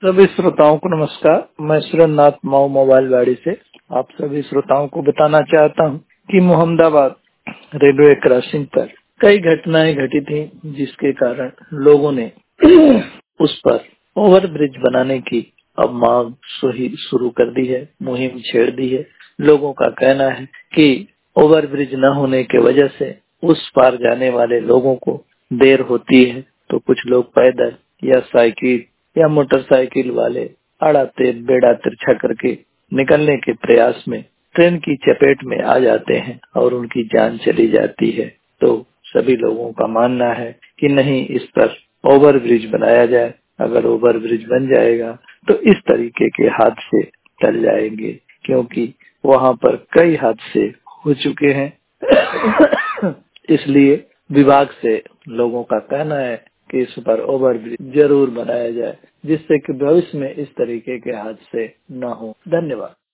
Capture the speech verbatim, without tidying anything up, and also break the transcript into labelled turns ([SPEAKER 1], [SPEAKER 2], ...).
[SPEAKER 1] सभी श्रोताओं को नमस्कार। मैं सुरेंद्रनाथ माऊ मोबाइल वाड़ी से आप सभी श्रोताओं को बताना चाहता हूं कि मोहम्मदाबाद रेलवे क्रॉसिंग पर कई घटनाएं घटी थी, जिसके कारण लोगों ने उस पर ओवर ब्रिज बनाने की अब मांग शुरू कर दी है, मुहिम छेड़ दी है। लोगों का कहना है कि ओवर ब्रिज न होने की वजह से उस पार जाने वाले लोगों को देर होती है, तो कुछ लोग पैदल या साइकिल या मोटरसाइकिल वाले अड़ाते बेड़ा तिरछा करके निकलने के प्रयास में ट्रेन की चपेट में आ जाते हैं और उनकी जान चली जाती है। तो सभी लोगों का मानना है कि नहीं, इस पर ओवर ब्रिज बनाया जाए। अगर ओवर ब्रिज बन जाएगा तो इस तरीके के हादसे टल जाएंगे, क्योंकि वहां पर कई हादसे हो चुके हैं। इसलिए विभाग से लोगों का कहना है कि इस पर ओवर ब्रिज जरूर बनाया जाए, जिससे कि भविष्य में इस तरीके के हादसे न हो। धन्यवाद।